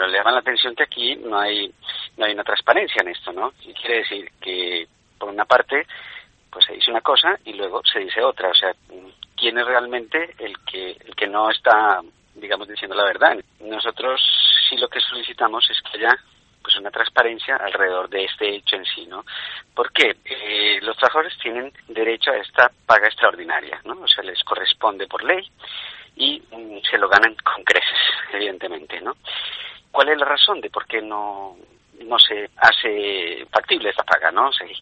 Pero le llama la atención que aquí no hay una transparencia en esto, ¿no? Y quiere decir que, por una parte, pues se dice una cosa y luego se dice otra. O sea, ¿quién es realmente el que no está, digamos, diciendo la verdad? Nosotros sí lo que solicitamos es que haya pues una transparencia alrededor de este hecho en sí, ¿no? ¿Por qué? Los trabajadores tienen derecho a esta paga extraordinaria, ¿no? O sea, les corresponde por ley y se lo ganan con creces, evidentemente, ¿no? ¿Cuál es la razón de por qué no se hace factible esta paga, no?